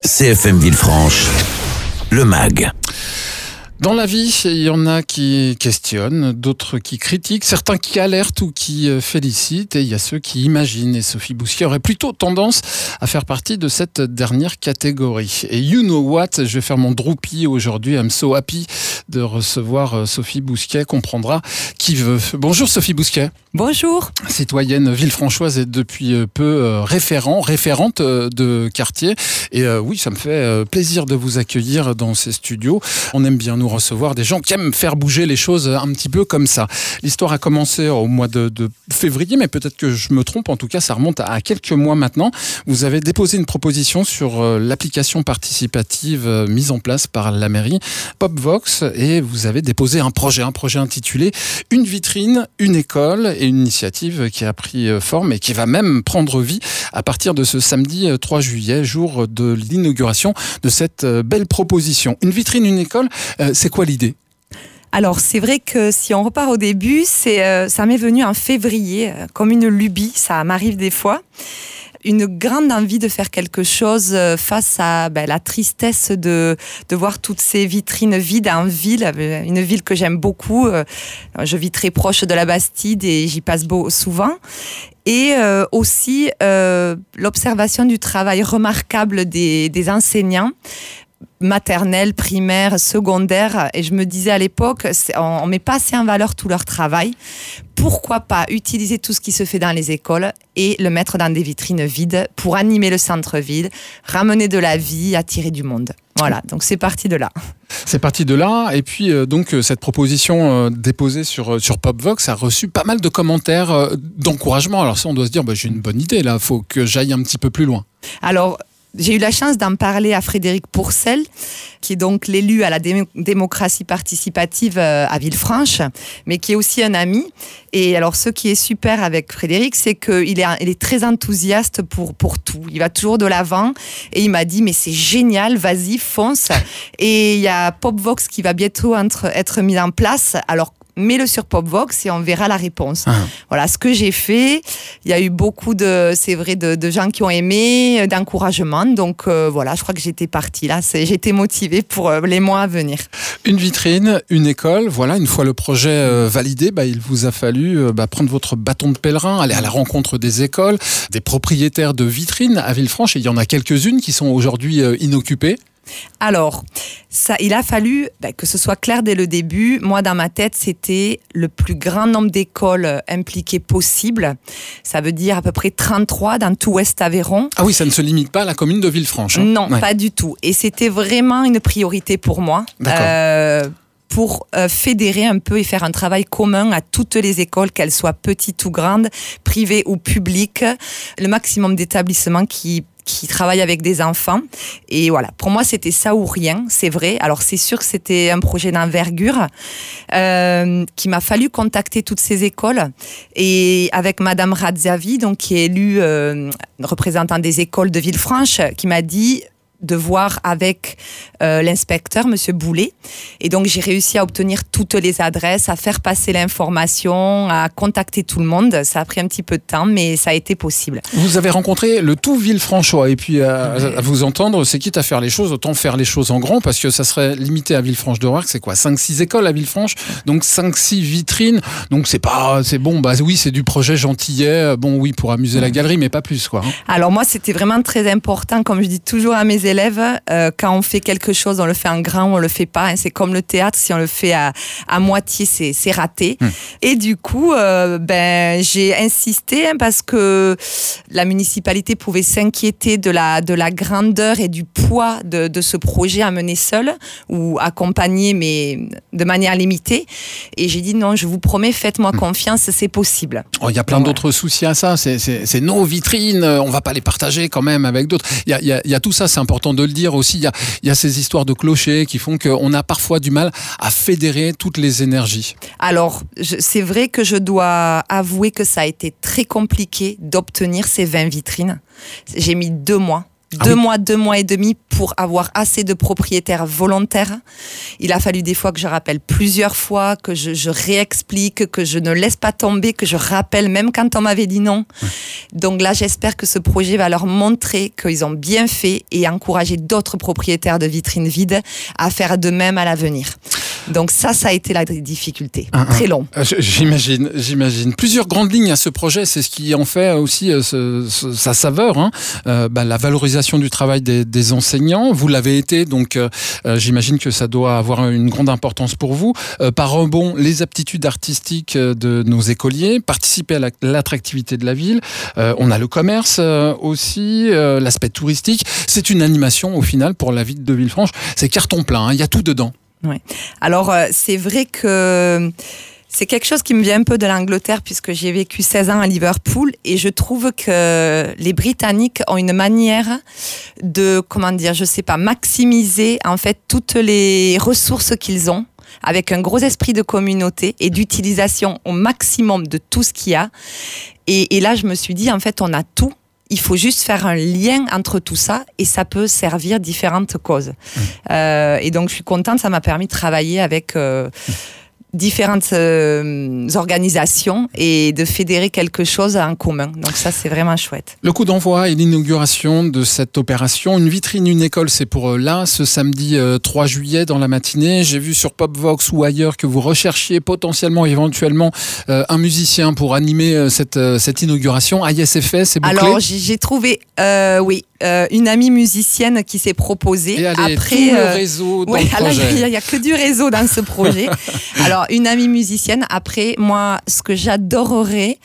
CFM Villefranche, le MAG. Dans la vie, il y en a qui questionnent, d'autres qui critiquent, certains qui alertent ou qui félicitent, et il y a ceux qui imaginent. Et Sophie Bousquet aurait plutôt tendance à faire partie de cette dernière catégorie. Et you know what, je vais faire mon droupie aujourd'hui. I'm so happy de recevoir Sophie Bousquet, comprendra qui veut. Bonjour Sophie Bousquet. Bonjour. Citoyenne villefranchoise et depuis peu référente de quartier. Et oui, ça me fait plaisir de vous accueillir dans ces studios. On aime bien nous recevoir des gens qui aiment faire bouger les choses un petit peu comme ça. L'histoire a commencé au mois de février, mais peut-être que je me trompe. En tout cas, ça remonte à quelques mois maintenant. Vous avez déposé une proposition sur l'application participative mise en place par la mairie PopVox, et vous avez déposé un projet intitulé « Une vitrine, une école », et une initiative qui a pris forme et qui va même prendre vie à partir de ce samedi 3 juillet, jour de l'inauguration de cette belle proposition. Une vitrine, une école, c'est quoi l'idée ? Alors, c'est vrai que si on repart au début, ça m'est venu en février, comme une lubie, ça m'arrive des fois. Une grande envie de faire quelque chose face à la tristesse de voir toutes ces vitrines vides en ville, une ville que j'aime beaucoup. Je vis très proche de la Bastide et j'y passe souvent. Et aussi l'observation du travail remarquable des enseignants, maternelle, primaire, secondaire, et je me disais à l'époque, on met pas assez en valeur tout leur travail. Pourquoi pas utiliser tout ce qui se fait dans les écoles et le mettre dans des vitrines vides pour animer le centre-ville, ramener de la vie, attirer du monde. Voilà, donc c'est parti de là. C'est parti de là, et puis donc cette proposition déposée sur PopVox a reçu pas mal de commentaires d'encouragement. Alors ça, on doit se dire, j'ai une bonne idée là, faut que j'aille un petit peu plus loin. Alors, j'ai eu la chance d'en parler à Frédéric Pourcel, qui est donc l'élu à la démocratie participative à Villefranche, mais qui est aussi un ami. Et alors, ce qui est super avec Frédéric, c'est qu'il est très enthousiaste pour tout. Il va toujours de l'avant. Et il m'a dit, mais c'est génial, vas-y, fonce. Et il y a PopVox qui va bientôt être mis en place. Alors, mets-le sur PopVox et on verra la réponse. Voilà ce que j'ai fait. Il y a eu beaucoup de gens qui ont aimé, d'encouragement. Donc voilà, je crois que j'étais partie là. J'étais motivée pour les mois à venir. Une vitrine, une école. Voilà, une fois le projet validé, il vous a fallu prendre votre bâton de pèlerin, aller à la rencontre des écoles, des propriétaires de vitrines à Villefranche. Et il y en a quelques-unes qui sont aujourd'hui inoccupées. Alors, il a fallu que ce soit clair dès le début. Moi, dans ma tête, c'était le plus grand nombre d'écoles impliquées possible. Ça veut dire à peu près 33 dans tout Ouest-Aveyron. Ah oui, ça ne se limite pas à la commune de Villefranche. Non, pas du tout. Et c'était vraiment une priorité pour moi. Pour fédérer un peu et faire un travail commun à toutes les écoles, qu'elles soient petites ou grandes, privées ou publiques, le maximum d'établissements qui travaillent avec des enfants. Et voilà, pour moi, c'était ça ou rien, c'est vrai. Alors, c'est sûr que c'était un projet d'envergure qu'il m'a fallu contacter toutes ces écoles. Et avec Madame Radzavi, donc, qui est élue représentant des écoles de Villefranche, qui m'a dit de voir avec l'inspecteur, Monsieur Boulet. Et donc, j'ai réussi à obtenir toutes les adresses, à faire passer l'information, à contacter tout le monde. Ça a pris un petit peu de temps, mais ça a été possible. Vous avez rencontré le tout Villefranchois. Et puis, à vous entendre, c'est quitte à faire les choses, autant faire les choses en grand, parce que ça serait limité à Villefranche-de-Rouergue. C'est quoi, 5-6 écoles à Villefranche, donc 5-6 vitrines. Donc, c'est bon, oui, c'est du projet gentillet. Bon, oui, pour amuser la galerie, mais pas plus, quoi. Alors, moi, c'était vraiment très important, comme je dis toujours à mes élèves, quand on fait quelque chose, on le fait en grand ou on le fait pas. C'est comme le théâtre, si on le fait à moitié, c'est raté. Et du coup, j'ai insisté parce que la municipalité pouvait s'inquiéter de la grandeur et du poids de ce projet à mener seul ou accompagné, mais de manière limitée. Et j'ai dit non, je vous promets, faites-moi confiance, c'est possible. Il y a plein d'autres soucis à ça. C'est nos vitrines, on va pas les partager quand même avec d'autres. Il y a tout ça, c'est important de le dire aussi. Il y a ces histoires de clochers qui font qu'on a parfois du mal à fédérer toutes les énergies. Alors, c'est vrai que je dois avouer que ça a été très compliqué d'obtenir ces 20 vitrines. J'ai mis 2 mois 2 mois et demi pour avoir assez de propriétaires volontaires. Il a fallu des fois que je rappelle plusieurs fois, que je réexplique, que je ne laisse pas tomber, que je rappelle même quand on m'avait dit non. Donc là, j'espère que ce projet va leur montrer qu'ils ont bien fait et encourager d'autres propriétaires de vitrines vides à faire de même à l'avenir. Donc ça a été la difficulté. Très long. J'imagine. Plusieurs grandes lignes à ce projet, c'est ce qui en fait aussi sa saveur. Hein. La valorisation du travail des enseignants. Vous l'avez été, donc j'imagine que ça doit avoir une grande importance pour vous. Par rebond, les aptitudes artistiques de nos écoliers, participer à l'attractivité de la ville. On a le commerce aussi, l'aspect touristique. C'est une animation au final pour la ville de Villefranche. C'est carton plein, hein. Il y a tout dedans. Ouais. Alors, c'est vrai que c'est quelque chose qui me vient un peu de l'Angleterre puisque j'ai vécu 16 ans à Liverpool et je trouve que les Britanniques ont une manière de, maximiser en fait toutes les ressources qu'ils ont avec un gros esprit de communauté et d'utilisation au maximum de tout ce qu'il y a. Et là, je me suis dit, en fait, on a tout. Il faut juste faire un lien entre tout ça et ça peut servir différentes causes. Et donc, je suis contente, ça m'a permis de travailler avec différentes organisations et de fédérer quelque chose en commun. Donc ça, c'est vraiment chouette. Le coup d'envoi et l'inauguration de cette opération, une vitrine, une école, c'est pour là, ce samedi 3 juillet dans la matinée. J'ai vu sur Popvox ou ailleurs que vous recherchiez potentiellement, éventuellement, un musicien pour animer cette inauguration. Aïe, c'est fait, c'est bouclé. Alors, j'ai trouvé, une amie musicienne qui s'est proposée. Et allez, après, tout le réseau dans le projet. Il n'y a que du réseau dans ce projet. Alors, une amie musicienne. Après, moi, ce que j'adorerais,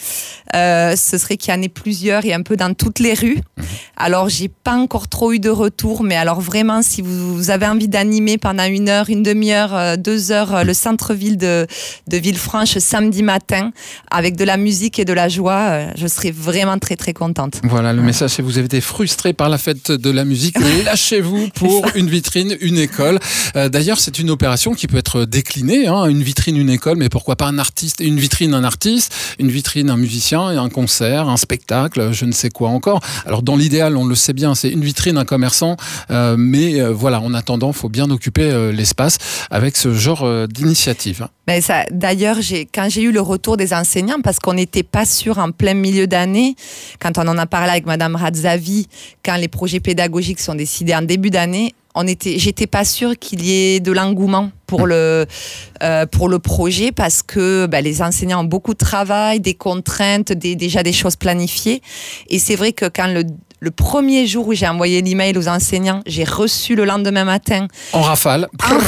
ce serait qu'il y en ait plusieurs et un peu dans toutes les rues. Alors, j'ai pas encore trop eu de retour, mais alors vraiment, si vous avez envie d'animer pendant 1 heure, 1 demi-heure, 2 heures, le centre-ville de Villefranche samedi matin, avec de la musique et de la joie, je serais vraiment très, très contente. Voilà, le message, c'est vous avez été frustré par la fête de la musique, lâchez-vous pour une vitrine, une école. D'ailleurs, c'est une opération qui peut être déclinée, hein, une vitrine, une école, mais pourquoi pas un artiste, une vitrine, un artiste, une vitrine, un musicien, un concert, un spectacle, je ne sais quoi encore. Alors, dans l'idéal, on le sait bien, c'est une vitrine, un commerçant, mais voilà, en attendant, il faut bien occuper l'espace avec ce genre d'initiative. Mais ça, d'ailleurs, quand j'ai eu le retour des enseignants, parce qu'on n'était pas sûr en plein milieu d'année, quand on en a parlé avec Madame Radzavi, quand les projets pédagogiques sont décidés en début d'année, j'étais pas sûre qu'il y ait de l'engouement pour le projet parce que les enseignants ont beaucoup de travail, des contraintes, déjà des choses planifiées. Et c'est vrai que quand le premier jour où j'ai envoyé l'email aux enseignants, j'ai reçu le lendemain matin. En rafale.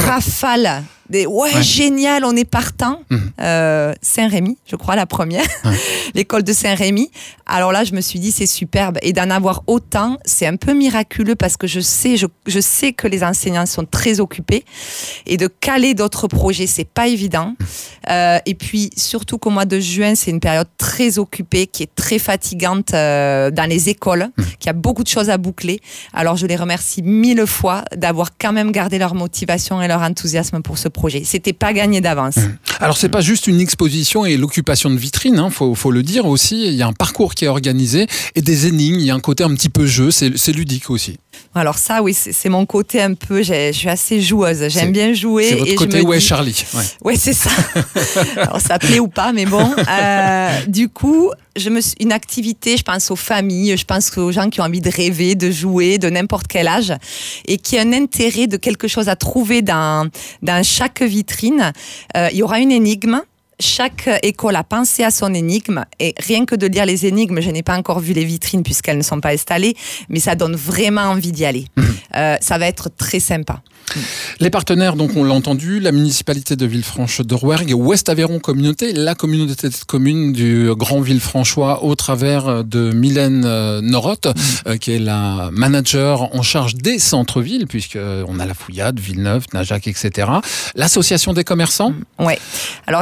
Ouais, génial, on est partant. Saint-Rémy, je crois, la première. L'école de Saint-Rémy. Alors là, je me suis dit, c'est superbe. Et d'en avoir autant, c'est un peu miraculeux parce que je sais que les enseignants sont très occupés. Et de caler d'autres projets, c'est pas évident. Et puis, surtout qu'au mois de juin, c'est une période très occupée, qui est très fatigante dans les écoles, qui a beaucoup de choses à boucler. Alors, je les remercie 1000 fois d'avoir quand même gardé leur motivation et leur enthousiasme pour ce projet. C'était pas gagné d'avance. Alors, c'est pas juste une exposition et l'occupation de vitrines, hein, faut le dire aussi. Il y a un parcours qui est organisé et des énigmes. Il y a un côté un petit peu jeu, c'est ludique aussi. Alors ça, oui, c'est mon côté un peu. Je suis assez joueuse. J'aime bien jouer. C'est votre côté Charlie. Ouais, c'est ça. Alors ça plaît ou pas, mais bon. Du coup, une activité, je pense aux familles, je pense aux gens qui ont envie de rêver, de jouer, de n'importe quel âge, et qui a un intérêt de quelque chose à trouver dans chaque vitrine. Il y aura une énigme. Chaque école a pensé à son énigme et rien que de lire les énigmes, je n'ai pas encore vu les vitrines puisqu'elles ne sont pas installées, mais ça donne vraiment envie d'y aller. Ça va être très sympa. Les partenaires, donc on l'a entendu, la municipalité de Villefranche-de-Rouergue, Ouest Aveyron Communauté, la communauté de communes du Grand Villefranchois au travers de Mylène Norotte, qui est la manager en charge des centres-villes, puisqu'on a la Fouillade, Villeneuve, Najac, etc. L'association des commerçants. Ouais. Alors c'est vrai que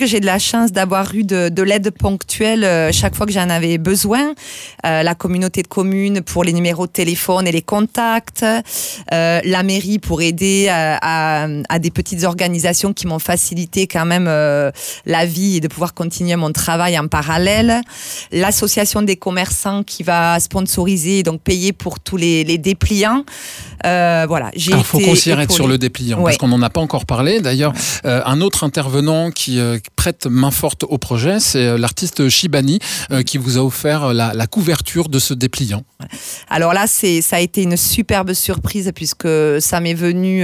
que j'ai de la chance d'avoir eu de l'aide ponctuelle chaque fois que j'en avais besoin. La communauté de communes pour les numéros de téléphone et les contacts. La mairie pour aider à des petites organisations qui m'ont facilité quand même la vie et de pouvoir continuer mon travail en parallèle. L'association des commerçants qui va sponsoriser, donc payer pour tous les dépliants. Voilà, il faut qu'on s'y arrête sur le dépliant, parce qu'on n'en a pas encore parlé. D'ailleurs, un autre intervenant qui prête main forte au projet, c'est l'artiste Shibani qui vous a offert la couverture de ce dépliant. Alors là, ça a été une superbe surprise puisque ça m'est venu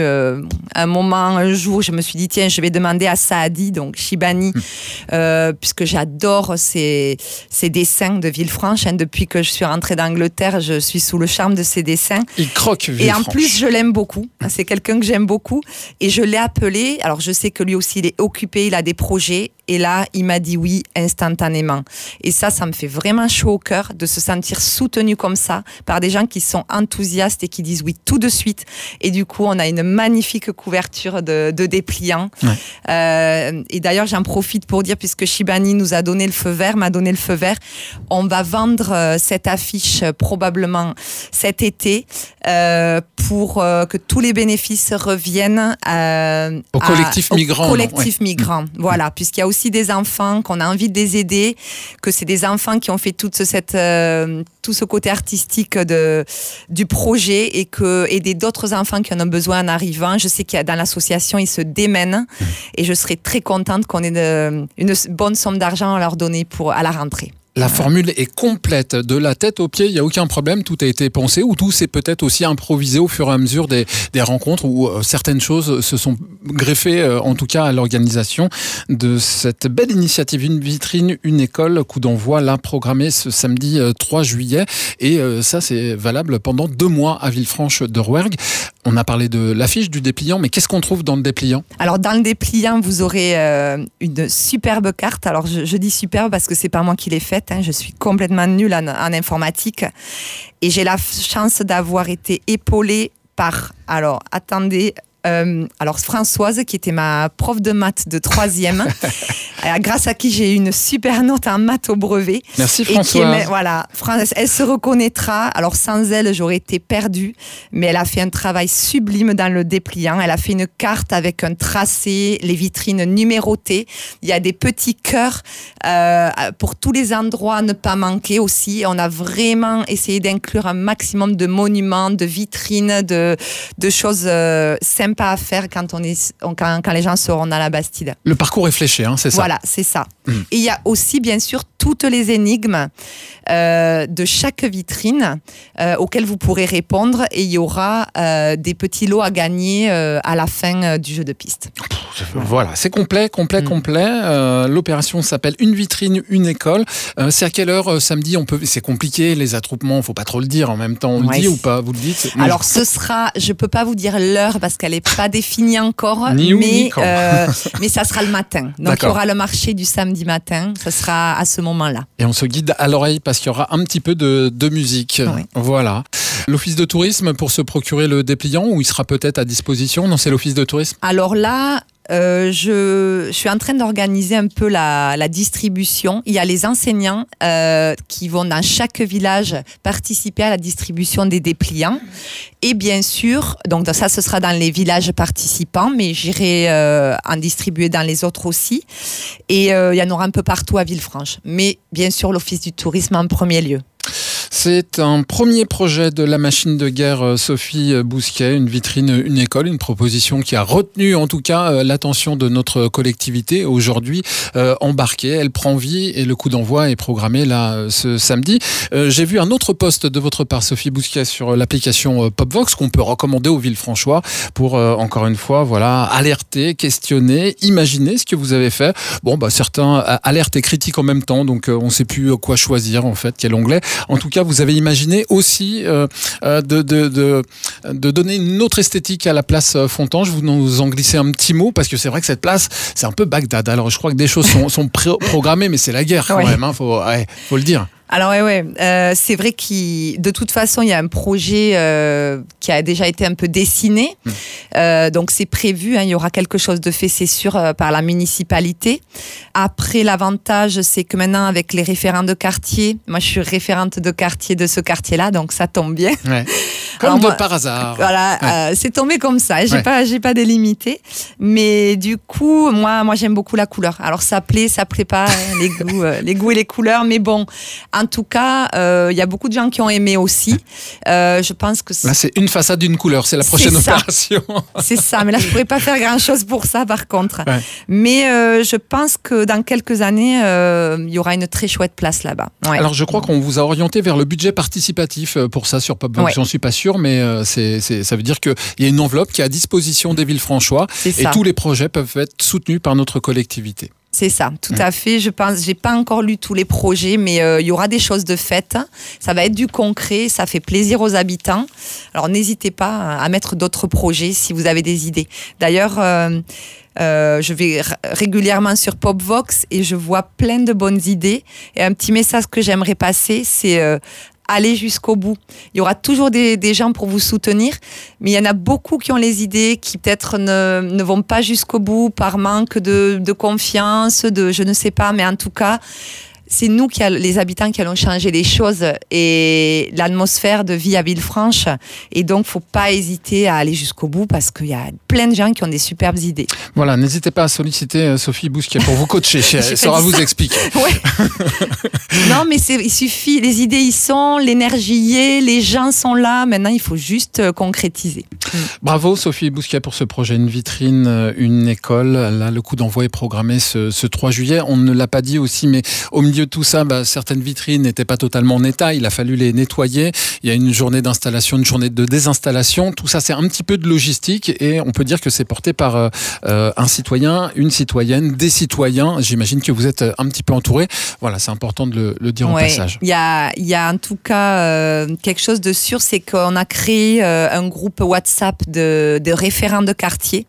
un jour, je me suis dit tiens, je vais demander à Saadi, donc Shibani, puisque j'adore ces dessins de Villefranche. Depuis que je suis rentrée d'Angleterre, je suis sous le charme de ces dessins. Il croque Villefranche. Et en plus, je l'aime beaucoup. C'est quelqu'un que j'aime beaucoup. Et je l'ai appelé. Alors, je sais que lui aussi, il est occupé, il a des projets. Et là, il m'a dit oui instantanément. Et ça me fait vraiment chaud au cœur de se sentir soutenu comme ça par des gens qui sont enthousiastes et qui disent oui tout de suite. Et du coup, on a une magnifique couverture de dépliants. Ouais. Et d'ailleurs, j'en profite pour dire, puisque Shibani nous a donné le feu vert, on va vendre cette affiche probablement cet été pour que tous les bénéfices reviennent au collectif migrant. Migrant, voilà, puisqu'il y a aussi des enfants qu'on a envie de les aider, que c'est des enfants qui ont fait tout ce côté artistique du projet et aider d'autres enfants qui en ont besoin en arrivant. Je sais qu'il y a dans l'association, ils se démènent et je serais très contente qu'on ait une bonne somme d'argent à leur donner à la rentrée. La formule est complète, de la tête aux pieds, il n'y a aucun problème, tout a été pensé, ou tout s'est peut-être aussi improvisé au fur et à mesure des rencontres où certaines choses se sont greffées, en tout cas à l'organisation de cette belle initiative, une vitrine, une école, coup d'envoi là programmé ce samedi 3 juillet, et ça c'est valable pendant 2 mois à Villefranche de Rouergue. On a parlé de l'affiche, du dépliant, mais qu'est-ce qu'on trouve dans le dépliant ? Alors dans le dépliant, vous aurez une superbe carte. Alors je dis superbe parce que c'est pas moi qui l'ai faite. Je suis complètement nulle en informatique et j'ai la chance d'avoir été épaulée par, Françoise, qui était ma prof de maths de 3e, grâce à qui j'ai eu une super note en maths au brevet. Merci Françoise. Elle se reconnaîtra. Alors sans elle, j'aurais été perdue, mais elle a fait un travail sublime dans le dépliant. Elle a fait une carte avec un tracé, les vitrines numérotées. Il y a des petits cœurs pour tous les endroits à ne pas manquer aussi. On a vraiment essayé d'inclure un maximum de monuments, de vitrines, de choses sympas à faire quand les gens seront dans la Bastide. Le parcours est fléché, c'est ça. Voilà, c'est ça. Et il y a aussi, bien sûr, toutes les énigmes de chaque vitrine auxquelles vous pourrez répondre, et il y aura des petits lots à gagner à la fin du jeu de piste. Voilà, c'est complet. L'opération s'appelle Une vitrine, une école. C'est à quelle heure samedi ? C'est compliqué, les attroupements, il ne faut pas trop le dire en même temps. On le dit ou pas ? Vous le dites ? Alors je ne peux pas vous dire l'heure parce qu'elle n'est pas définie encore, mais ça sera le matin. Donc il y aura le marché du samedi matin, ça sera à ce moment-là. Et on se guide à l'oreille parce qu'il y aura un petit peu de musique. Oui. Voilà. L'office de tourisme pour se procurer le dépliant, ou il sera peut-être à disposition ? Non, c'est l'office de tourisme. Alors là, je suis en train d'organiser un peu la distribution. Il y a les enseignants qui vont dans chaque village participer à la distribution des dépliants. Et bien sûr, donc ça ce sera dans les villages participants, mais j'irai en distribuer dans les autres aussi. Et il y en aura un peu partout à Villefranche. Mais bien sûr, l'office du tourisme en premier lieu. C'est un premier projet de la machine de guerre Sophie Bousquet, une vitrine, une école, une proposition qui a retenu en tout cas l'attention de notre collectivité aujourd'hui embarquée. Elle prend vie et le coup d'envoi est programmé là ce samedi. J'ai vu un autre post de votre part, Sophie Bousquet, sur l'application Popvox qu'on peut recommander aux Villefranchois pour encore une fois alerter, questionner, imaginer ce que vous avez fait. Certains alertent et critiquent en même temps, donc on ne sait plus quoi choisir en fait, quel onglet. En tout cas, vous avez imaginé aussi de donner une autre esthétique à la place Fontanges. Vous nous en glissez un petit mot, parce que c'est vrai que cette place, c'est un peu Bagdad. Alors, je crois que des choses sont programmées, mais c'est la guerre quand même, faut le dire. Alors c'est vrai de toute façon, il y a un projet qui a déjà été un peu dessiné. Donc c'est prévu, il y aura quelque chose de fait, c'est sûr, par la municipalité. Après, l'avantage, c'est que maintenant, avec les référents de quartier, moi je suis référente de quartier de ce quartier-là, donc ça tombe bien. Ouais. Comme par hasard. Voilà, c'est tombé comme ça. J'ai pas délimité. Mais du coup, moi j'aime beaucoup la couleur. Alors ça plaît pas, les goûts et les couleurs. Mais bon, en tout cas, il y a beaucoup de gens qui ont aimé aussi. Je pense que là, c'est une façade d'une couleur. C'est la prochaine opération. C'est ça. Mais là, je pourrais pas faire grand-chose pour ça, par contre. Ouais. Mais je pense que dans quelques années, il y aura une très chouette place là-bas. Ouais. Alors, je crois qu'on vous a orienté vers le budget participatif pour ça sur Popvox. J'en suis pas sûr, mais ça veut dire qu'il y a une enveloppe qui est à disposition des Villefranchois et tous les projets peuvent être soutenus par notre collectivité. C'est ça, tout à fait. Je pense, j'ai pas encore lu tous les projets, mais il y aura des choses de faites. Ça va être du concret, ça fait plaisir aux habitants. Alors n'hésitez pas à mettre d'autres projets si vous avez des idées. D'ailleurs, je vais régulièrement sur Popvox et je vois plein de bonnes idées. Et un petit message que j'aimerais passer, c'est aller jusqu'au bout. Il y aura toujours des gens pour vous soutenir, mais il y en a beaucoup qui ont les idées, qui peut-être ne vont pas jusqu'au bout par manque de confiance, je ne sais pas, mais en tout cas, c'est nous, les habitants, qui allons changer les choses et l'atmosphère de vie à Villefranche. Et donc, il ne faut pas hésiter à aller jusqu'au bout parce qu'il y a plein de gens qui ont des superbes idées. Voilà, n'hésitez pas à solliciter Sophie Bousquet pour vous coacher. Elle saura vous expliquer. Ouais. Non, mais il suffit. Les idées y sont, l'énergie y est, les gens sont là. Maintenant, il faut juste concrétiser. Bravo Sophie Bousquet pour ce projet. Une vitrine, une école. Là, le coup d'envoi est programmé ce 3 juillet. On ne l'a pas dit aussi, mais au milieu de tout ça, certaines vitrines n'étaient pas totalement en état. Il a fallu les nettoyer. Il y a une journée d'installation, une journée de désinstallation. Tout ça, c'est un petit peu de logistique et on peut dire que c'est porté par un citoyen, une citoyenne, des citoyens. J'imagine que vous êtes un petit peu entouré. Voilà, c'est important de le dire en passage. Il y a en tout cas quelque chose de sûr, c'est qu'on a créé un groupe WhatsApp de référents de quartier.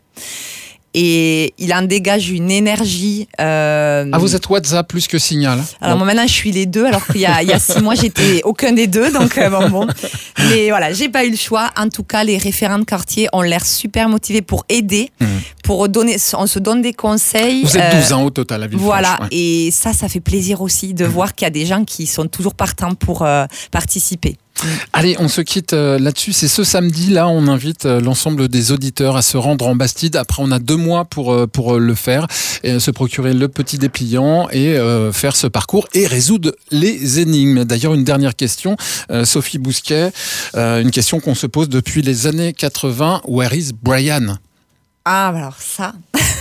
Et il en dégage une énergie. Vous êtes WhatsApp plus que Signal. Alors moi maintenant je suis les deux, alors qu'il y a 6 mois j'étais aucun des deux, donc bon. Mais voilà, j'ai pas eu le choix. En tout cas, les référents de quartier ont l'air super motivés pour aider, pour donner. On se donne des conseils. Vous êtes 12 ans au total à Villefranche. Voilà, et ça fait plaisir aussi de voir qu'il y a des gens qui sont toujours partants pour participer. Allez, on se quitte là-dessus. C'est ce samedi-là, on invite l'ensemble des auditeurs à se rendre en Bastide. Après, on a 2 mois pour le faire, et se procurer le petit dépliant et faire ce parcours et résoudre les énigmes. D'ailleurs, une dernière question, Sophie Bousquet, une question qu'on se pose depuis les années 80. Where is Brian? Ah, alors ça...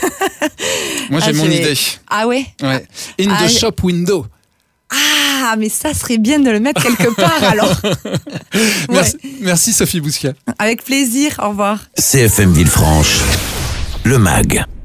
Moi, j'ai mon idée. Ah ouais? Ouais. In the shop window. Ah, mais ça serait bien de le mettre quelque part alors. Merci Sophie Bousquet. Avec plaisir, au revoir. CFM Villefranche, le MAG.